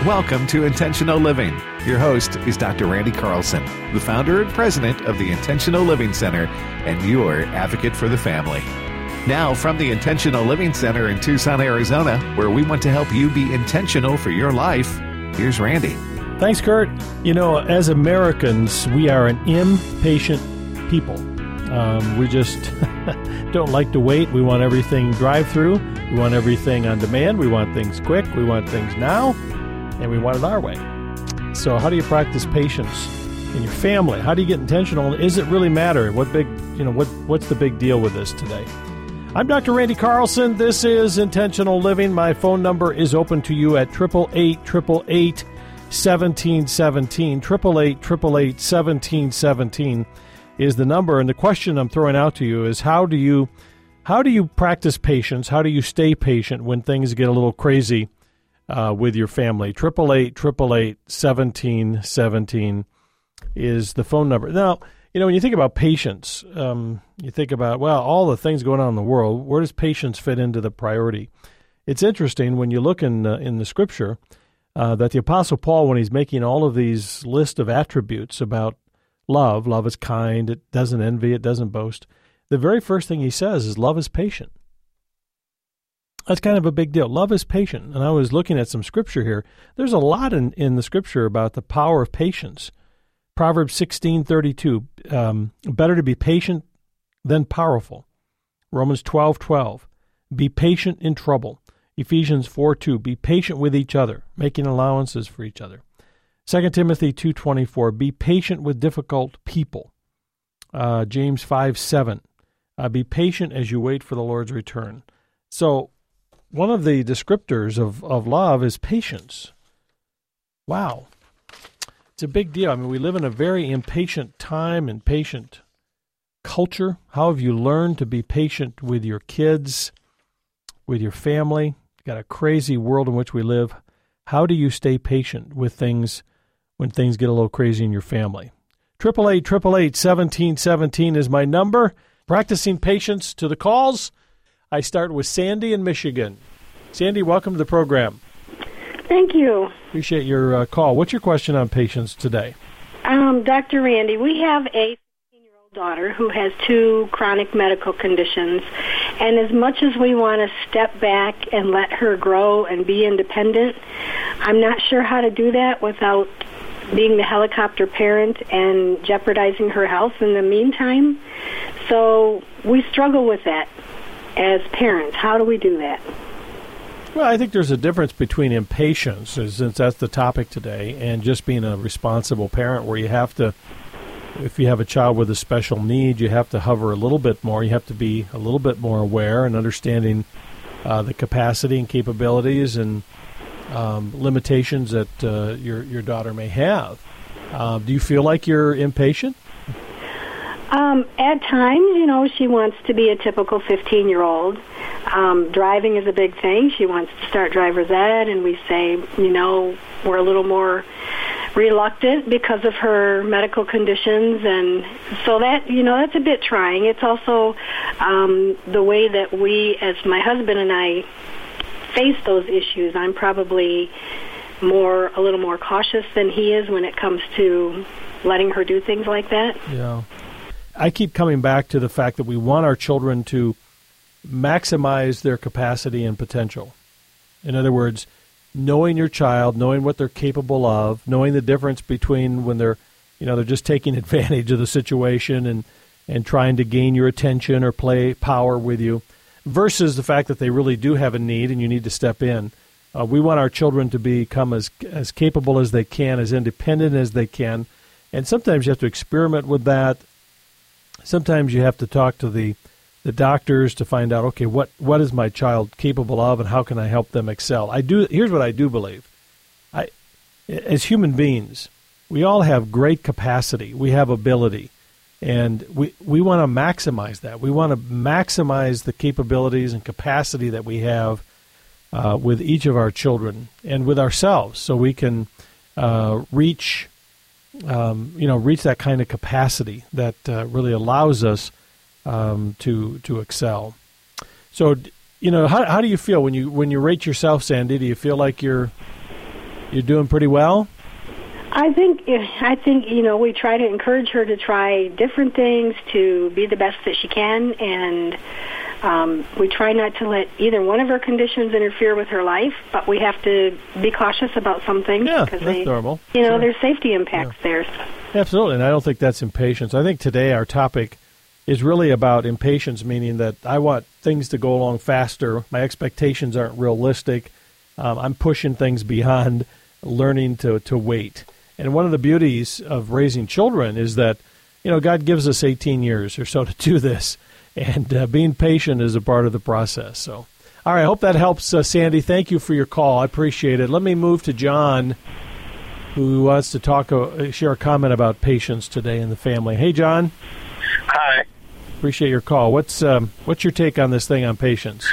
Welcome to Intentional Living. Your host is Dr. Randy Carlson, the founder and president of the Intentional Living Center and your advocate for the family. Now, from the Intentional Living Center in Tucson, Arizona, where we want to help you be intentional for your life, here's Randy. Thanks, Kurt. You know, as Americans, we are an impatient people. We just don't like to wait. We want everything drive-through. We want everything on demand. We want things quick. We want things now, and we want it our way. So how do you practice patience in your family? How do you get intentional? Does it really matter? What's the big deal with this today? I'm Dr. Randy Carlson. This is Intentional Living. My phone number is open to you at 888-888-1717. 888-888-1717 is the number. And the question I'm throwing out to you is how do you practice patience? How do you stay patient when things get a little crazy with your family? 888-888-1717 is the phone number. Now, you know, when you think about patience, you think about, well, all the things going on in the world, where does patience fit into the priority? It's interesting when you look in the Scripture that the Apostle Paul, when he's making all of these list of attributes about love is kind, it doesn't envy, it doesn't boast, the very first thing he says is love is patient. That's kind of a big deal. Love is patient. And I was looking at some Scripture here. There's a lot in the Scripture about the power of patience. Proverbs 16:32, better to be patient than powerful. Romans 12:12, be patient in trouble. Ephesians 4:2, be patient with each other, making allowances for each other. 2 Timothy 2:24, be patient with difficult people. James 5:7, be patient as you wait for the Lord's return. So one of the descriptors of love is patience. Wow. It's a big deal. I mean, we live in a very impatient time, impatient culture. How have you learned to be patient with your kids, with your family? You've got a crazy world in which we live. How do you stay patient with things when things get a little crazy in your family? 888-888-1717 is my number. Practicing patience to the calls. I start with Sandy in Michigan. Sandy, welcome to the program. Thank you. Appreciate your call. What's your question on patience today? Dr. Randy, we have a 15-year-old daughter who has 2 chronic medical conditions, and as much as we want to step back and let her grow and be independent, I'm not sure how to do that without being the helicopter parent and jeopardizing her health in the meantime. So we struggle with that as parents. How do we do that? Well, I think there's a difference between impatience, since that's the topic today, and just being a responsible parent where you have to, if you have a child with a special need, you have to hover a little bit more. You have to be a little bit more aware and understanding the capacity and capabilities and limitations that your daughter may have. Do you feel like you're impatient? At times, you know, she wants to be a typical 15-year-old. Driving is a big thing. She wants to start driver's ed, and we say, you know, we're a little more reluctant because of her medical conditions, and so that, you know, that's a bit trying. It's also the way that we, as my husband and I, face those issues. I'm probably a little more cautious than he is when it comes to letting her do things like that. Yeah. I keep coming back to the fact that we want our children to maximize their capacity and potential. In other words, knowing your child, knowing what they're capable of, knowing the difference between when they're just taking advantage of the situation and trying to gain your attention or play power with you, versus the fact that they really do have a need and you need to step in. We want our children to become as capable as they can, as independent as they can. And sometimes you have to experiment with that. Sometimes you have to talk to the doctors to find out, okay, what is my child capable of and how can I help them excel? Here's what I do believe. As human beings, we all have great capacity. We have ability. And we want to maximize that. We want to maximize the capabilities and capacity that we have with each of our children and with ourselves, so we can reach that kind of capacity that really allows us to excel. So, how do you feel when you rate yourself, Sandy? Do you feel like you're You're doing pretty well? I think we try to encourage her to try different things to be the best that she can, and we try not to let either one of her conditions interfere with her life, but we have to be cautious about some things because that's normal. There's safety impacts there. Absolutely, and I don't think that's impatience. I think today our topic is really about impatience, meaning that I want things to go along faster. My expectations aren't realistic. I'm pushing things beyond learning to wait. And one of the beauties of raising children is that, God gives us 18 years or so to do this, and being patient is a part of the process. So, all right, I hope that helps, Sandy. Thank you for your call. I appreciate it. Let me move to John, who wants to share a comment about patience today in the family. Hey, John. Hi. Appreciate your call. What's your take on this thing on patience?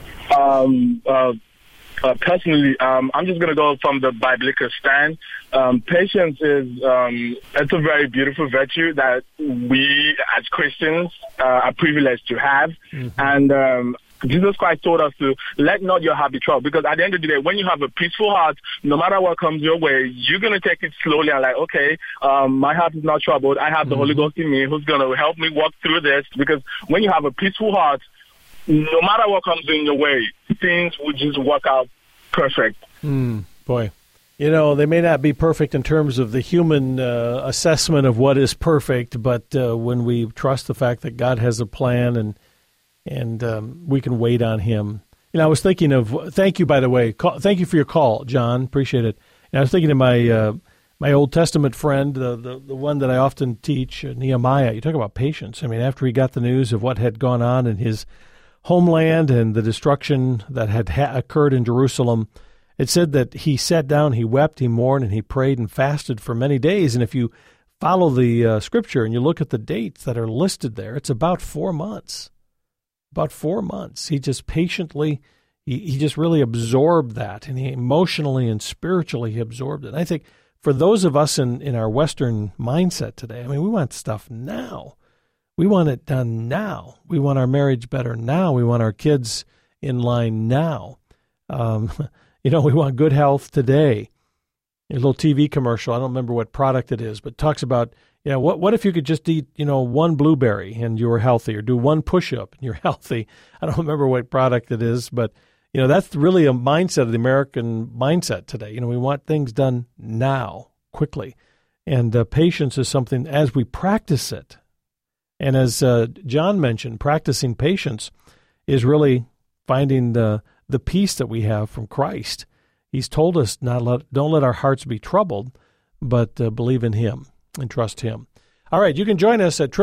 Personally, I'm just going to go from the biblical stand. Patience is it's a very beautiful virtue that we as Christians are privileged to have. Mm-hmm. And Jesus Christ told us to let not your heart be troubled, because at the end of the day, when you have a peaceful heart, no matter what comes your way, you're going to take it slowly and like, okay, my heart is not troubled. I have the Holy Ghost in me who's going to help me walk through this. Because when you have a peaceful heart, no matter what comes in your way, things will just work out perfect. Boy. They may not be perfect in terms of the human assessment of what is perfect, but when we trust the fact that God has a plan and we can wait on Him. I was thinking of, thank you, by the way. Thank you for your call, John. Appreciate it. And I was thinking of my Old Testament friend, the one that I often teach, Nehemiah. You talk about patience. After he got the news of what had gone on in his homeland and the destruction that had occurred in Jerusalem, it said that he sat down, he wept, he mourned, and he prayed and fasted for many days. And if you follow the Scripture and you look at the dates that are listed there, it's about 4 months. About 4 months. He just patiently, he just really absorbed that, and he emotionally and spiritually he absorbed it. And I think for those of us in our Western mindset today, we want stuff now. We want it done now. We want our marriage better now. We want our kids in line now. We want good health today. A little TV commercial, I don't remember what product it is, but talks about, what if you could just eat, one blueberry and you were healthy, or do one push-up and you're healthy. I don't remember what product it is, but, that's really a mindset of the American mindset today. We want things done now, quickly. And patience is something, as we practice it, and as John mentioned, practicing patience is really finding the peace that we have from Christ. He's told us don't let our hearts be troubled, but believe in Him and trust Him. All right, you can join us at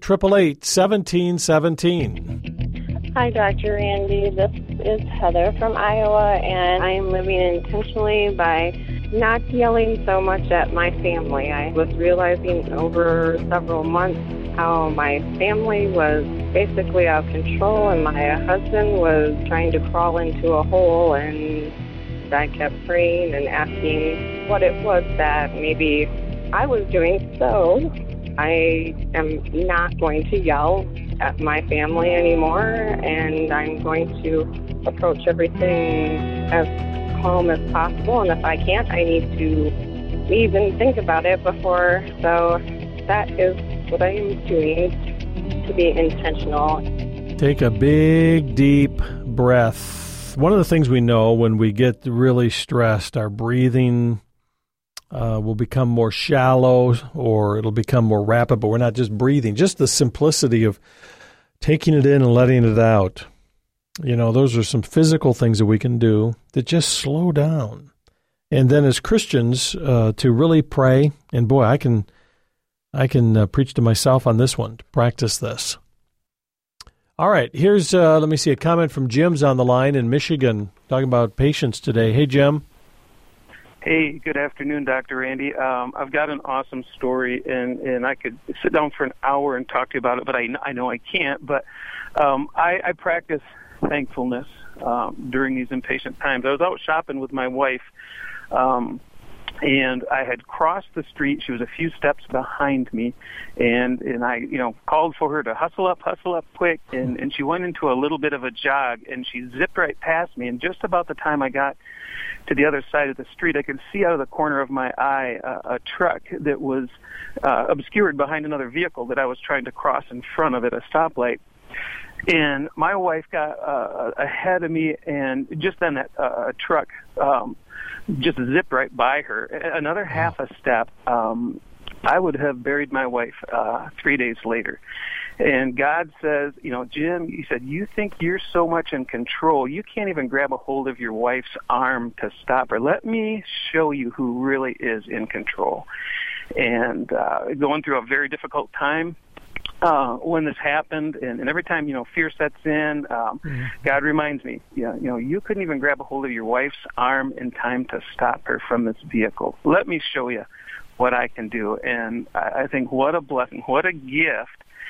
888-888-1717. Hi, Dr. Randy. This is Heather from Iowa, and I am living intentionally by not yelling so much at my family. I was realizing over several months how my family was basically out of control, and my husband was trying to crawl into a hole, and I kept praying and asking what it was that maybe I was doing. So I am not going to yell at my family anymore, and I'm going to approach everything as calm as possible. And if I can't, I need to leave and think about it before. So that is what I am doing to be intentional. Take a big, deep breath. One of the things we know when we get really stressed, our breathing will become more shallow, or it'll become more rapid, but we're not just breathing. Just the simplicity of taking it in and letting it out. Those are some physical things that we can do that just slow down. And then as Christians, to really pray, and boy, I can preach to myself on this one, to practice this. All right, here's, let me see, a comment from Jim's on the line in Michigan, talking about patience today. Hey, Jim. Hey, good afternoon, Dr. Randy. I've got an awesome story, and I could sit down for an hour and talk to you about it, but I know I can't. But I practice thankfulness during these impatient times. I was out shopping with my wife And I had crossed the street. She was a few steps behind me, and I, called for her to hustle up quick, and she went into a little bit of a jog, and she zipped right past me. And just about the time I got to the other side of the street, I could see out of the corner of my eye a truck that was obscured behind another vehicle that I was trying to cross in front of at a stoplight. And my wife got ahead of me, and just then that truck just zipped right by her. Another half a step, I would have buried my wife 3 days later. And God says, Jim, he said, you think you're so much in control, you can't even grab a hold of your wife's arm to stop her. Let me show you who really is in control. And going through a very difficult time, when this happened, and every time, fear sets in, God reminds me, you couldn't even grab a hold of your wife's arm in time to stop her from this vehicle. Let me show you what I can do. And I think what a blessing, what a gift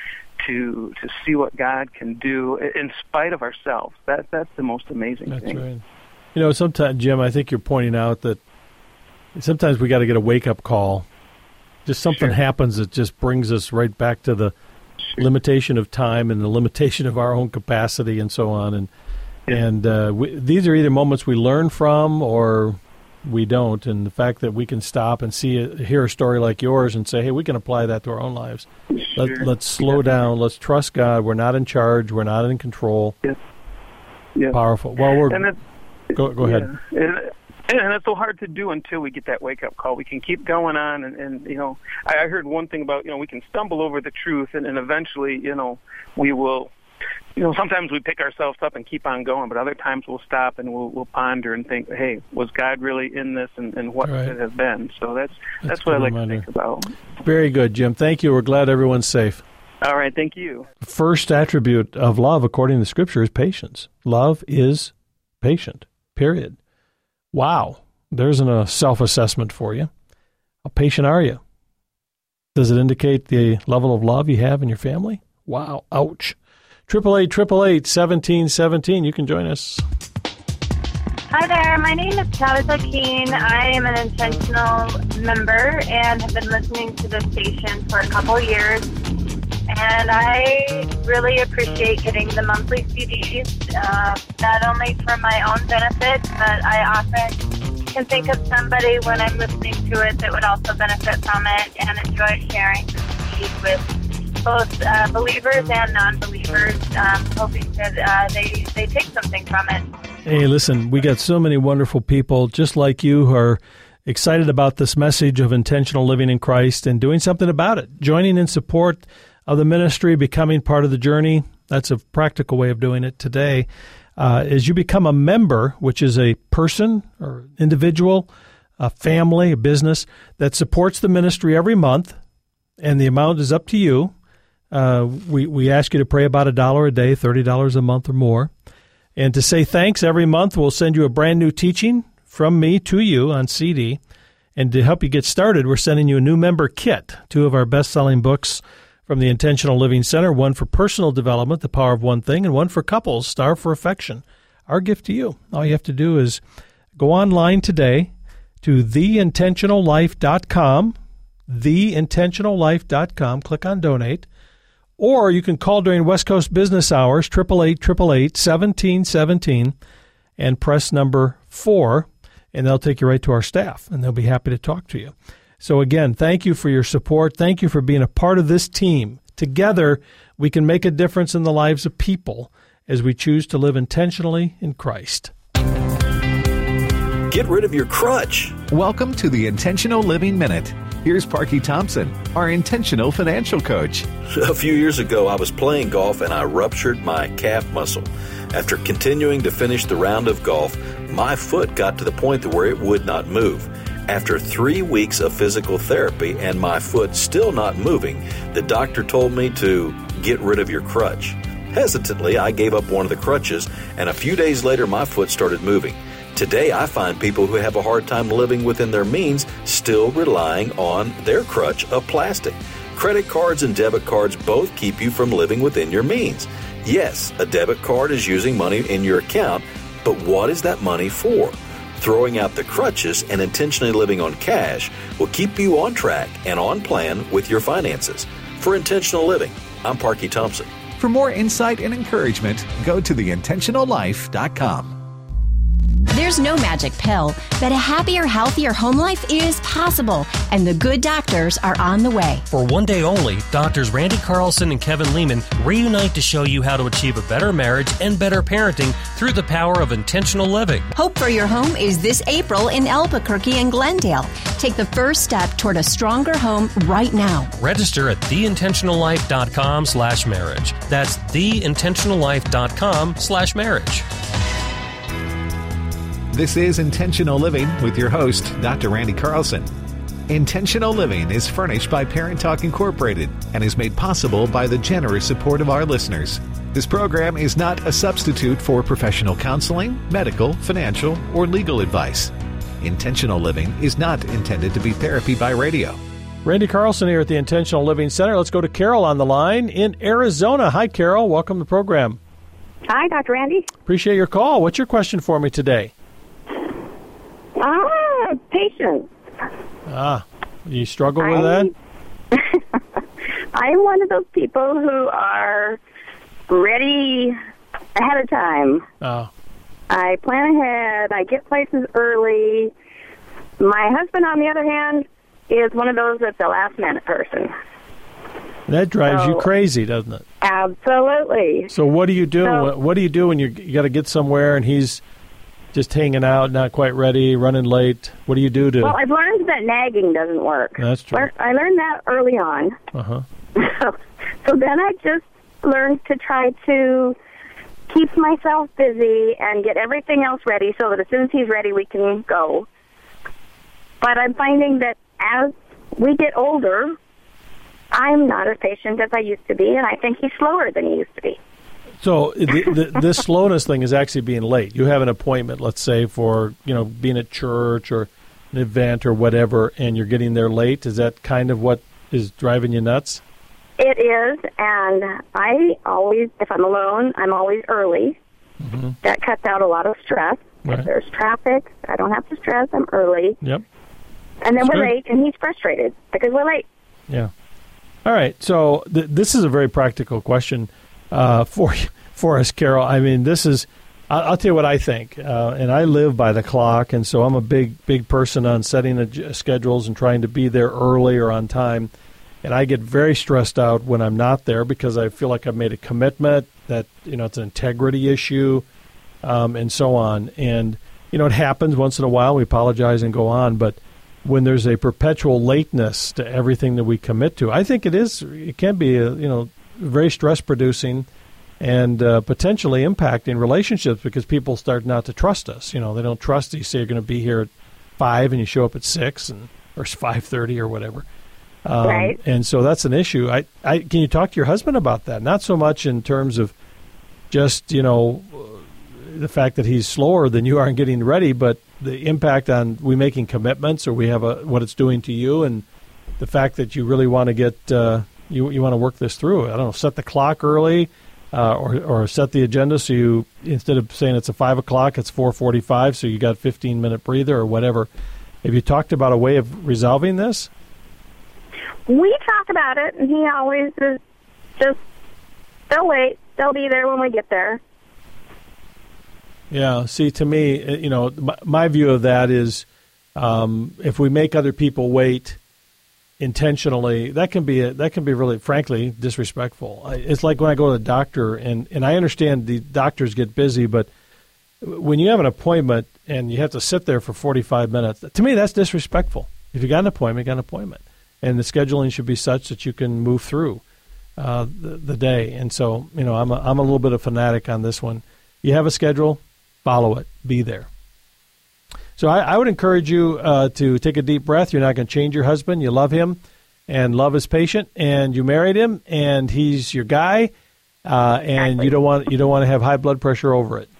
to see what God can do in spite of ourselves. That's the most amazing thing. That's right. Sometimes, Jim, I think you're pointing out that sometimes we got to get a wake-up call. Just something happens that just brings us right back to the limitation of time and the limitation of our own capacity and so on. And these are either moments we learn from or we don't. And the fact that we can stop and hear a story like yours and say, hey, we can apply that to our own lives. Let's slow down. Let's trust God. We're not in charge. We're not in control. Yeah. Powerful. Well, go ahead. And it's so hard to do until we get that wake-up call. We can keep going on, and I heard one thing about, we can stumble over the truth, and eventually, we will, sometimes we pick ourselves up and keep on going, but other times we'll stop and we'll ponder and think, hey, was God really in this, and what could it have been? So that's what I like to think about. Very good, Jim. Thank you. We're glad everyone's safe. All right, thank you. First attribute of love, according to Scripture, is patience. Love is patient, period. Wow, there's a self-assessment for you. How patient are you? Does it indicate the level of love you have in your family? Wow, ouch. 888-888-1717. You can join us. Hi there, my name is Tabitha Keene. I am an intentional member and have been listening to this station for a couple years. And I really appreciate getting the monthly CDs, not only for my own benefit, but I often can think of somebody when I'm listening to it that would also benefit from it and enjoy sharing the CD with both believers and non-believers, hoping that they take something from it. Hey, listen, we got so many wonderful people just like you who are excited about this message of intentional living in Christ and doing something about it, joining in support of the ministry, becoming part of the journey. That's a practical way of doing it today. As you become a member, which is a person or individual, a family, a business that supports the ministry every month, and the amount is up to you. We ask you to pray about $1 a day, $30 a month or more. And to say thanks every month, we'll send you a brand new teaching from me to you on CD. And to help you get started, we're sending you a new member kit, 2 of our best-selling books from the Intentional Living Center, one for personal development, The Power of One Thing, and one for couples, Starve for Affection. Our gift to you. All you have to do is go online today to theintentionallife.com, theintentionallife.com, click on Donate, or you can call during West Coast business hours, 888-888-1717, and press number 4, and they'll take you right to our staff, and they'll be happy to talk to you. So again, thank you for your support. Thank you for being a part of this team. Together, we can make a difference in the lives of people as we choose to live intentionally in Christ. Get rid of your crutch. Welcome to the Intentional Living Minute. Here's Parky Thompson, our intentional financial coach. A few years ago, I was playing golf and I ruptured my calf muscle. After continuing to finish the round of golf, my foot got to the point where it would not move. After 3 weeks of physical therapy and my foot still not moving, the doctor told me to get rid of your crutch. Hesitantly, I gave up one of the crutches, and a few days later, my foot started moving. Today, I find people who have a hard time living within their means still relying on their crutch of plastic. Credit cards and debit cards both keep you from living within your means. Yes, a debit card is using money in your account, but what is that money for? Throwing out the crutches and intentionally living on cash will keep you on track and on plan with your finances. For Intentional Living, I'm Parky Thompson. For more insight and encouragement, go to theintentionallife.com. There's no magic pill, but a happier, healthier home life is possible, and the good doctors are on the way. For one day only, Doctors Randy Carlson and Kevin Lehman reunite to show you how to achieve a better marriage and better parenting through the power of intentional living. Hope for Your Home is this April in Albuquerque and Glendale. Take the first step toward a stronger home right now. Register at theintentionallife.com/marriage. That's theintentionallife.com/marriage. This is Intentional Living with your host, Dr. Randy Carlson. Intentional Living is furnished by Parent Talk Incorporated and is made possible by the generous support of our listeners. This program is not a substitute for professional counseling, medical, financial, or legal advice. Intentional Living is not intended to be therapy by radio. Randy Carlson here at the Intentional Living Center. Let's go to Carol on the line in Arizona. Hi, Carol. Welcome to the program. Hi, Dr. Randy. Appreciate your call. What's your question for me today? Patience. You struggle with that? I'm one of those people who are ready ahead of time. I plan ahead. I get places early. My husband, on the other hand, is one of those that's a last-minute person. That drives you crazy, doesn't it? Absolutely. So what do you do? What do you do when you got to get somewhere and he's just hanging out, not quite ready, running late? What do you do to... Well, I've learned that nagging doesn't work. That's true. I learned that early on. So then I just learned to try to keep myself busy and get everything else ready so that as soon as he's ready, we can go. But I'm finding that as we get older, I'm not as patient as I used to be, and I think he's slower than he used to be. So this slowness thing is actually being late. You have an appointment, let's say, for being at church or an event or whatever, and you're getting there late. Is that kind of what is driving you nuts? It is, and I always, if I'm alone, I'm always early. Mm-hmm. That cuts out a lot of stress. Right. If there's traffic, I don't have to stress. I'm early. Yep. And then we're late, and he's frustrated because we're late. Yeah. All right. So this is a very practical question for us, Carol. I mean, this is, I'll tell you what I think, and I live by the clock, and so I'm a big person on setting schedules and trying to be there early or on time, and I get very stressed out when I'm not there because I feel like I've made a commitment that, it's an integrity issue, and so on, and, it happens once in a while, we apologize and go on, but when there's a perpetual lateness to everything that we commit to, I think it can be, very stress-producing and potentially impacting relationships because people start not to trust us. They don't trust you say you're going to be here at 5 and you show up at 6 or 5:30 or whatever. Right. And so that's an issue. Can you talk to your husband about that? Not so much in terms of just, the fact that he's slower than you are in getting ready, but the impact on we making commitments or we have what it's doing to you and the fact that you really want to get you want to work this through. I don't know, set the clock early or set the agenda so you, instead of saying it's a 5 o'clock, it's 4:45, so you got 15-minute breather or whatever. Have you talked about a way of resolving this? We talk about it, and he always is just, they'll wait. They'll be there when we get there. Yeah, see, to me, my view of that is if we make other people wait intentionally, that can be really, frankly, disrespectful. It's like when I go to the doctor, and I understand the doctors get busy, but when you have an appointment and you have to sit there for 45 minutes, to me, that's disrespectful. If you got an appointment, you got an appointment. And the scheduling should be such that you can move through the day. And so, I'm a little bit of a fanatic on this one. You have a schedule, follow it, be there. So I would encourage you to take a deep breath. You're not going to change your husband. You love him, and love is patient, and you married him, and he's your guy, and exactly. you don't want to have high blood pressure over it.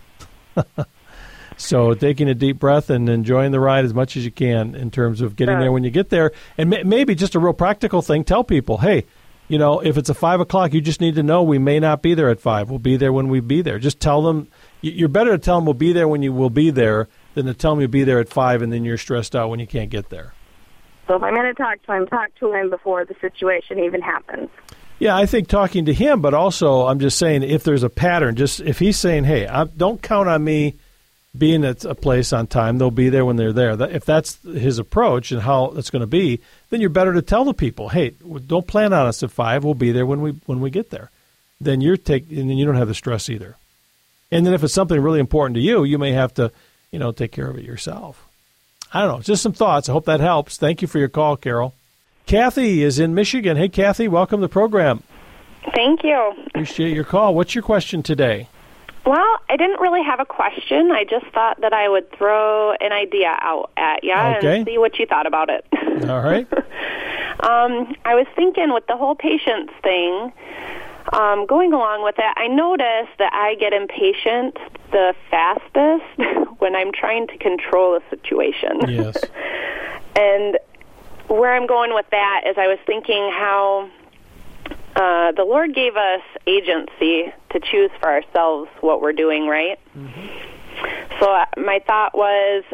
So taking a deep breath and enjoying the ride as much as you can in terms of getting there when you get there, and maybe just a real practical thing. Tell people, hey, if it's a 5 o'clock, you just need to know we may not be there at 5. We'll be there when we be there. Just tell them. You're better to tell them we'll be there when you will be there than to tell him you'll be there at 5 and then you're stressed out when you can't get there. So if I'm going to talk to him before the situation even happens. Yeah, I think talking to him, but also I'm just saying if there's a pattern, just if he's saying, hey, don't count on me being at a place on time, they'll be there when they're there. If that's his approach and how it's going to be, then you're better to tell the people, hey, don't plan on us at 5. We'll be there when we get there. Then and then you don't have the stress either. And then if it's something really important to you, you may have to, take care of it yourself. I don't know. Just some thoughts. I hope that helps. Thank you for your call, Carol. Kathy is in Michigan. Hey, Kathy, welcome to the program. Thank you. Appreciate your call. What's your question today? Well, I didn't really have a question. I just thought that I would throw an idea out at you and see what you thought about it. All right. I was thinking with the whole patience thing, going along with that, I notice that I get impatient the fastest when I'm trying to control a situation. Yes. And where I'm going with that is I was thinking how the Lord gave us agency to choose for ourselves what we're doing, right? Mm-hmm. So my thought was,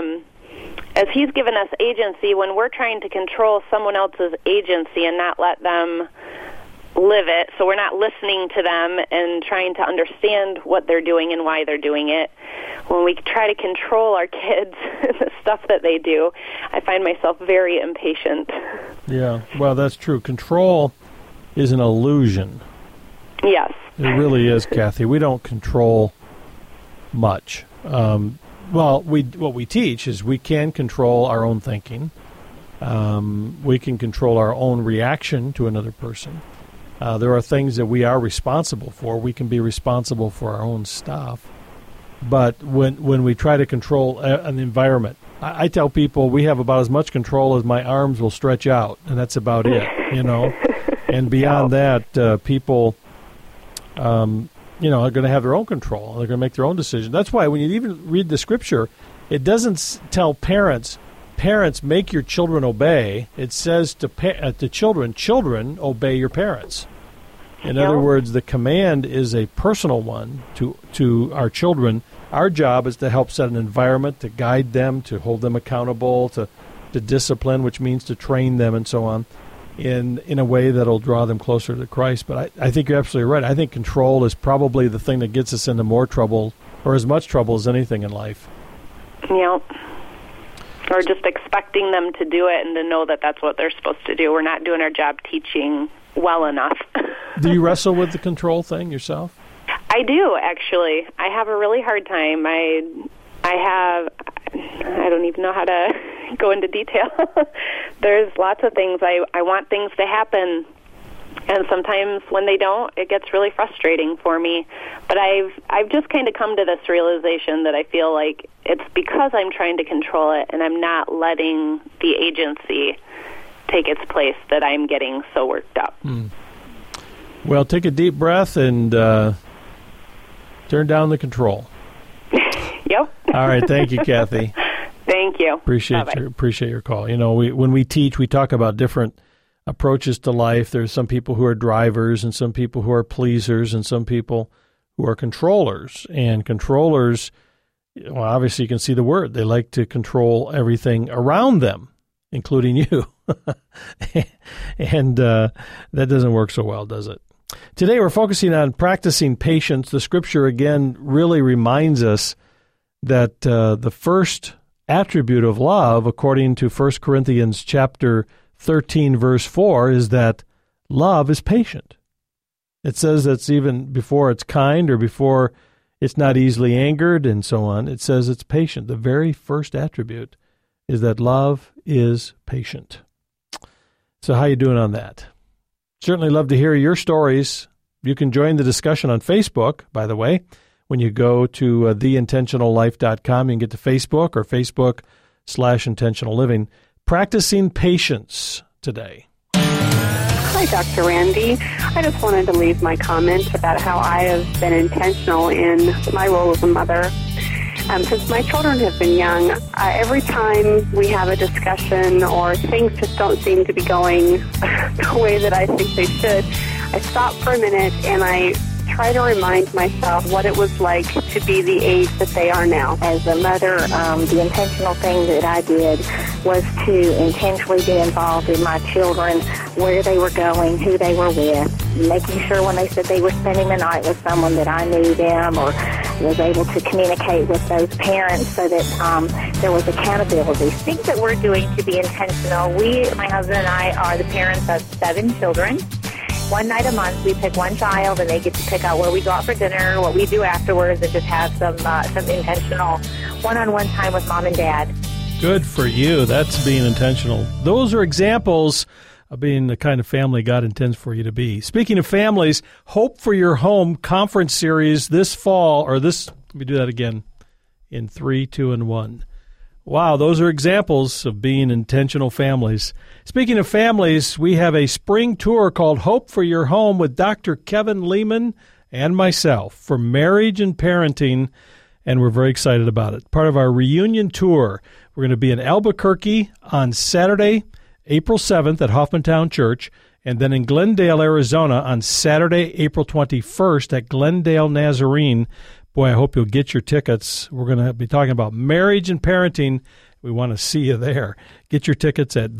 as He's given us agency, when we're trying to control someone else's agency and not let them live it, so we're not listening to them and trying to understand what they're doing and why they're doing it. When we try to control our kids and the stuff that they do, I find myself very impatient. Yeah, well, that's true. Control is an illusion. Yes. It really is, Kathy. We don't control much. What we teach is we can control our own thinking. We can control our own reaction to another person. There are things that we are responsible for. We can be responsible for our own stuff. But when we try to control an environment, I tell people we have about as much control as my arms will stretch out, and that's about it, And beyond that, people, are going to have their own control. They're going to make their own decision. That's why when you even read the Scripture, it doesn't tell parents, make your children obey. It says to children, obey your parents. In other words, the command is a personal one to our children. Our job is to help set an environment, to guide them, to hold them accountable, to discipline, which means to train them and so on, in a way that will draw them closer to Christ. But I think you're absolutely right. I think control is probably the thing that gets us into more trouble, or as much trouble as anything in life. Yeah. Or just expecting them to do it and to know that that's what they're supposed to do. We're not doing our job teaching well enough. Do you wrestle with the control thing yourself? I do, actually. I have a really hard time. I don't even know how to go into detail. There's lots of things. I want things to happen, and sometimes when they don't, it gets really frustrating for me. But I've just kind of come to this realization that I feel like it's because I'm trying to control it and I'm not letting the agency take its place that I'm getting so worked up. Well, take a deep breath and turn down the control. Yep. All right. Thank you, Kathy. Thank you. Appreciate your call. When we teach, we talk about different approaches to life. There's some people who are drivers and some people who are pleasers and some people who are controllers. And controllers, obviously you can see the word. They like to control everything around them, including you. And that doesn't work so well, does it? Today we're focusing on practicing patience. The Scripture, again, really reminds us that the first attribute of love, according to 1 Corinthians chapter 13, verse 4, is that love is patient. It says that's even before it's kind or before it's not easily angered and so on. It says it's patient. The very first attribute is that love is patient. So how you doing on that? Certainly love to hear your stories. You can join the discussion on Facebook, by the way. When you go to theintentionallife.com, you can get to Facebook or Facebook/intentionalliving. Practicing patience today. Hi, Dr. Randy. I just wanted to leave my comment about how I have been intentional in my role as a mother. Since my children have been young, every time we have a discussion or things just don't seem to be going the way that I think they should, I stop for a minute and I try to remind myself what it was like to be the age that they are now. As a mother, the intentional thing that I did was to intentionally be involved in my children, where they were going, who they were with, making sure when they said they were spending the night with someone that I knew them or was able to communicate with those parents so that there was accountability. Things that we're doing to be intentional. My husband and I, are the parents of 7 children. One night a month, we pick one child, and they get to pick out where we go out for dinner, what we do afterwards, and just have some intentional one-on-one time with Mom and Dad. Good for you. That's being intentional. Those are examples of being the kind of family God intends for you to be. Speaking of families, Hope for Your Home conference series this fall, let me do that again, in 3, 2, and 1. Wow, those are examples of being intentional families. Speaking of families, we have a spring tour called Hope for Your Home with Dr. Kevin Leman and myself for marriage and parenting, and we're very excited about it. Part of our reunion tour, we're going to be in Albuquerque on Saturday, April 7th at Hoffmantown Church, and then in Glendale, Arizona on Saturday, April 21st at Glendale Nazarene. Boy, I hope you'll get your tickets. We're going to be talking about marriage and parenting. We want to see you there. Get your tickets at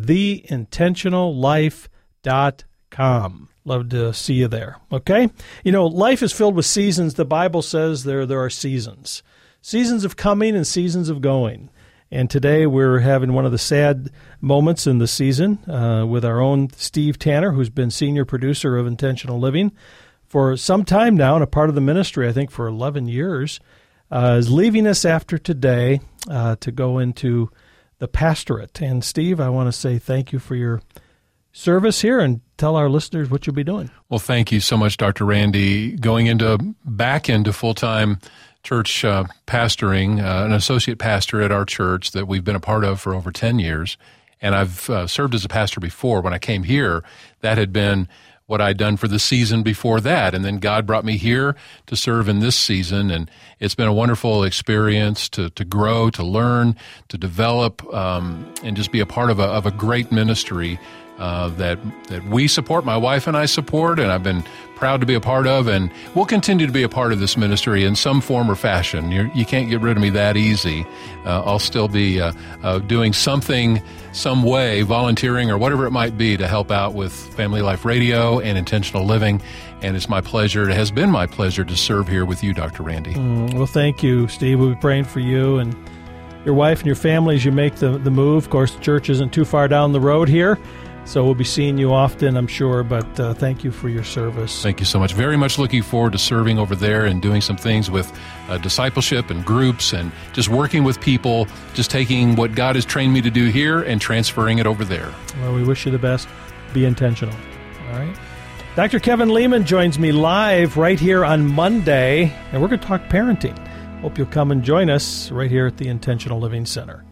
theintentionallife.com. Love to see you there, okay? You know, life is filled with seasons. The Bible says there are seasons. Seasons of coming and seasons of going. And today we're having one of the sad moments in the season with our own Steve Tanner, who's been senior producer of Intentional Living for some time now and a part of the ministry, I think, for 11 years, is leaving us after today to go into the pastorate. And, Steve, I want to say thank you for your service here and tell our listeners what you'll be doing. Well, thank you so much, Dr. Randy. Going back into full-time church pastoring, an associate pastor at our church that we've been a part of for over 10 years. And I've served as a pastor before. When I came here, that had been what I'd done for the season before that. And then God brought me here to serve in this season. And it's been a wonderful experience to grow, to learn, to develop, and just be a part of a great ministry that we support, my wife and I support, and I've been proud to be a part of, and we'll continue to be a part of this ministry in some form or fashion. You can't get rid of me that easy. I'll still be doing something, some way, volunteering or whatever it might be to help out with Family Life Radio and Intentional Living, and it's my pleasure, it has been my pleasure to serve here with you, Dr. Randy. Well, thank you, Steve. We'll be praying for you and your wife and your family as you make the move. Of course, the church isn't too far down the road here, so we'll be seeing you often, I'm sure, but thank you for your service. Thank you so much. Very much looking forward to serving over there and doing some things with discipleship and groups and just working with people, just taking what God has trained me to do here and transferring it over there. Well, we wish you the best. Be intentional. All right. Dr. Kevin Leman joins me live right here on Monday, and we're going to talk parenting. Hope you'll come and join us right here at the Intentional Living Center.